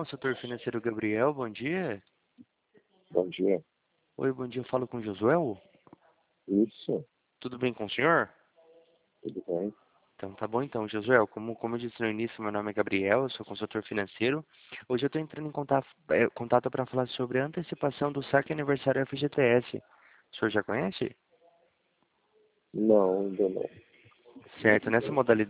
consultor financeiro Gabriel, bom dia. Bom dia. Oi, bom dia, eu falo com o Josuel. Isso, Tudo bem com o senhor? tudo bem? Então tá bom então, Josuel, como eu disse no início, meu nome é Gabriel, eu sou consultor financeiro. Hoje eu estou entrando em contato para falar sobre a antecipação do saque aniversário FGTS. O senhor já conhece? Não, ainda não. Certo, nessa modalidade